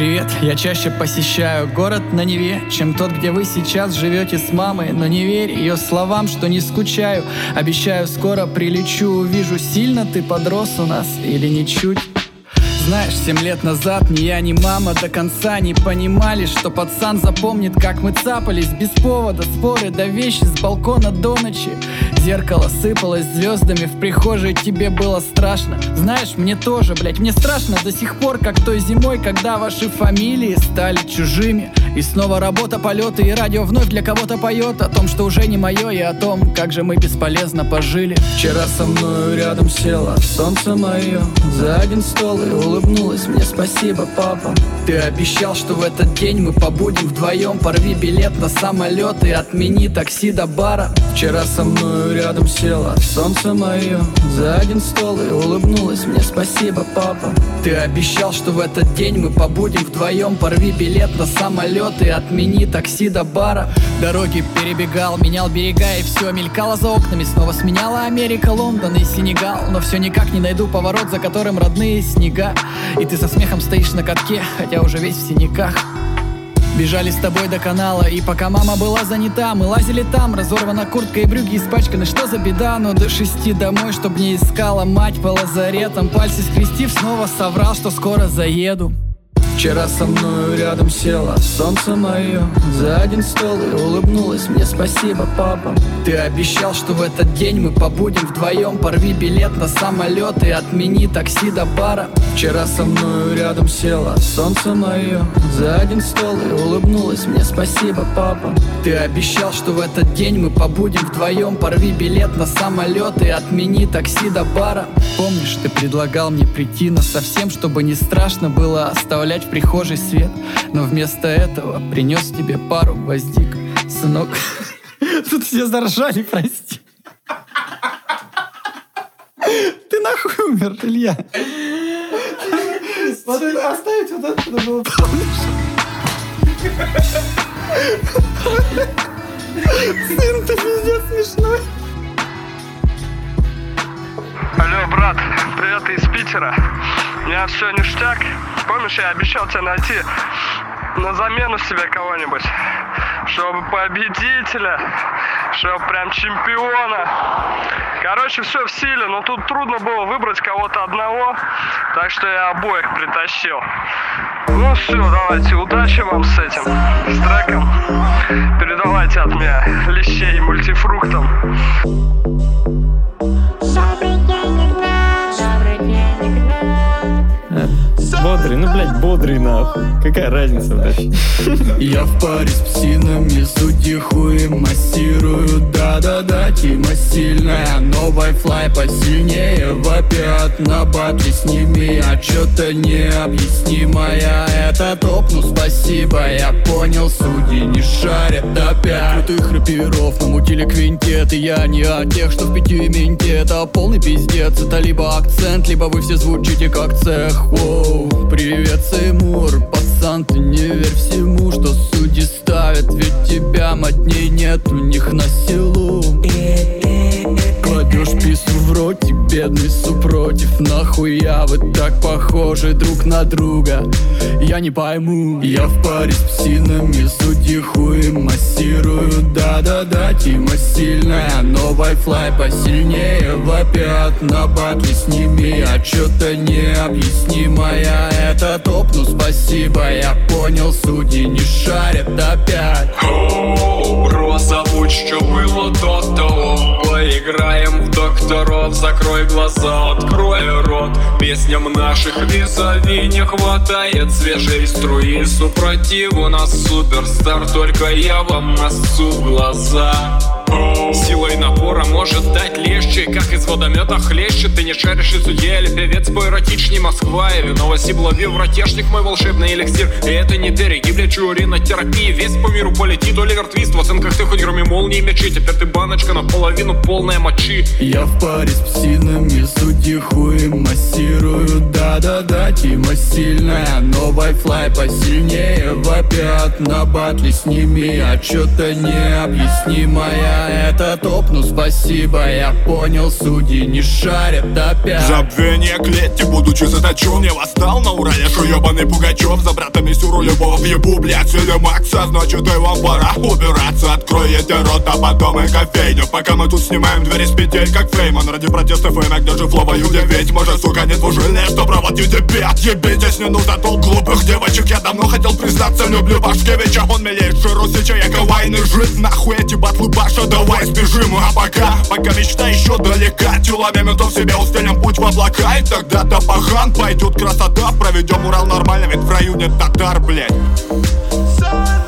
Привет, я чаще посещаю город на Неве, чем тот, где вы сейчас живете с мамой. Но не верь ее словам, что не скучаю. Обещаю, скоро прилечу, увижу, сильно ты подрос у нас или ничуть. Знаешь, 7 лет назад ни я, ни мама до конца не понимали, что пацан запомнит, как мы цапались без повода, споры до вещи с балкона до ночи. Зеркало сыпалось звездами в прихожей, тебе было страшно. Знаешь, мне тоже, блять, мне страшно до сих пор, как той зимой, когда ваши фамилии стали чужими. И снова работа, полеты, и радио вновь для кого-то поет о том, что уже не мое, и о том, как же мы бесполезно пожили. Вчера со мною рядом села солнце мое за один стол и улыбнулась мне: спасибо, папа. Ты обещал, что в этот день мы побудем вдвоем. Порви билет на самолет и отмени такси до бара. Вчера со мною рядом села солнце мое за один стол и улыбнулась мне: спасибо, папа. Ты обещал, что в этот день мы побудем вдвоем. Порви билет на самолет и отмени такси до бара. Дороги перебегал, менял берега, и все мелькало за окнами. Снова сменяла Америка, Лондон и Сенегал. Но все никак не найду поворот, за которым родные снега. И ты со смехом стоишь на катке, хотя уже весь в синяках. Бежали с тобой до канала, и пока мама была занята, мы лазили там, разорвана куртка и брюки испачканы. Что за беда, но до 6 домой, чтоб не искала мать по лазаретам. Пальцы скрестив, снова соврал, что скоро заеду. Вчера со мною рядом села солнце мое за один стол и улыбнулась мне: спасибо, папа. Ты обещал, что в этот день мы побудем вдвоем. Порви билет на самолет и отмени такси до бара. Вчера со мною рядом села солнце мое за один стол и улыбнулась мне: спасибо, папа. Ты обещал, что в этот день мы побудем вдвоем. Порви билет на самолет и отмени такси до бара. Помнишь, ты предлагал мне прийти насовсем, чтобы не страшно было оставлять в прихожей свет, но вместо этого принес тебе пару гвоздик, сынок. Тут все заржали, прости. Ты нахуй умер, Илья. Вот оставить вот это было, помнишь? Сын, ты пиздец смешной. Алло, брат, привет из Питера. У меня все ништяк. Помнишь, я обещал тебе найти на замену себе кого-нибудь, чтобы победителя, чтобы прям чемпиона. Короче, все в силе, но тут трудно было выбрать кого-то одного, так что я обоих притащил. Ну все, давайте, удачи вам с этим, с треком. Передавайте от меня лещей мультифруктом. Бодрый, ну блять, бодрый нахуй. Какая разница, блядь? Я в паре с псинами, сути хуй массирую. Да-да-да, Тима сильная, но вайфлай посильнее. Вопят на батле с ними, а чё-то необъяснимое. Это топ, ну спасибо, я понял, судьи не шарят опять. Крутых рэперов намутили квинтет, и я не о тех, что в 5 минте. Это полный пиздец, это либо акцент, либо вы все звучите как цех. Воу. Привет, Сеймур, пацан, ты не верь всему, что судьи ставят, ведь тебя модней нет у них на силу. Кладешь пису в роте, бедный супротив. Нахуя вы так похожи друг на друга? Я не пойму. Я в паре с псинами, судьи хуй массирую. Да-да-да, Тима сильная, но вайфлай посильнее. Вопят на батле с ними, а чё-то необъяснимое. Это топ, ну спасибо, я понял, судьи не шарят опять. Бро, забудь, что было до того. Поиграем в докторов, закрой глаза, открой рот. Песням наших визави не хватает свежей струи. Супротив у нас суперстар, только я вам нассу глаза. Силой напора может дать легче, как из водомета хлещет. Ты не шаришь и судья или певец поэротичней Москва. И виновость лови вратежник, мой волшебный эликсир. И это не береги, блядь, уринотерапии. Весь по миру полетит, Оливер Твист. В оценках ты хоть кроме молнии мячи. Теперь ты баночка наполовину полная мочи. Я в паре с псинами, судьи хуй массирую. Да-да-да, Тима сильная, но вайфлай посильнее. Вопят на батле с ними, а чё-то необъяснимое. Это топ, ну спасибо, я я понял, судьи не шарят опять. Забвение клетки, будучи заточен, я восстал на Урале, шо ебаный Пугачев. За братами сюру любого въебу, блядь, сели Макса, значит и вам пора убираться. Откроете рот, а потом и кофейню. Пока мы тут снимаем двери с петель, как Фейман. Ради протеста фейма, где же фловою ведь может, сука, нет жалею, что проводю тебя. Ебитесь, не нужно толк глупых девочек. Я давно хотел признаться, люблю Башкевича. Он милейший Русича, я кавайный жить. Нахуй эти батлы, Паша, давай сбежим. А пока мечта еще далека. Телами ментов себе устелим путь в облака. И тогда-то пахан пойдет красота. Проведем Урал нормально, ведь в раю нет татар, блядь.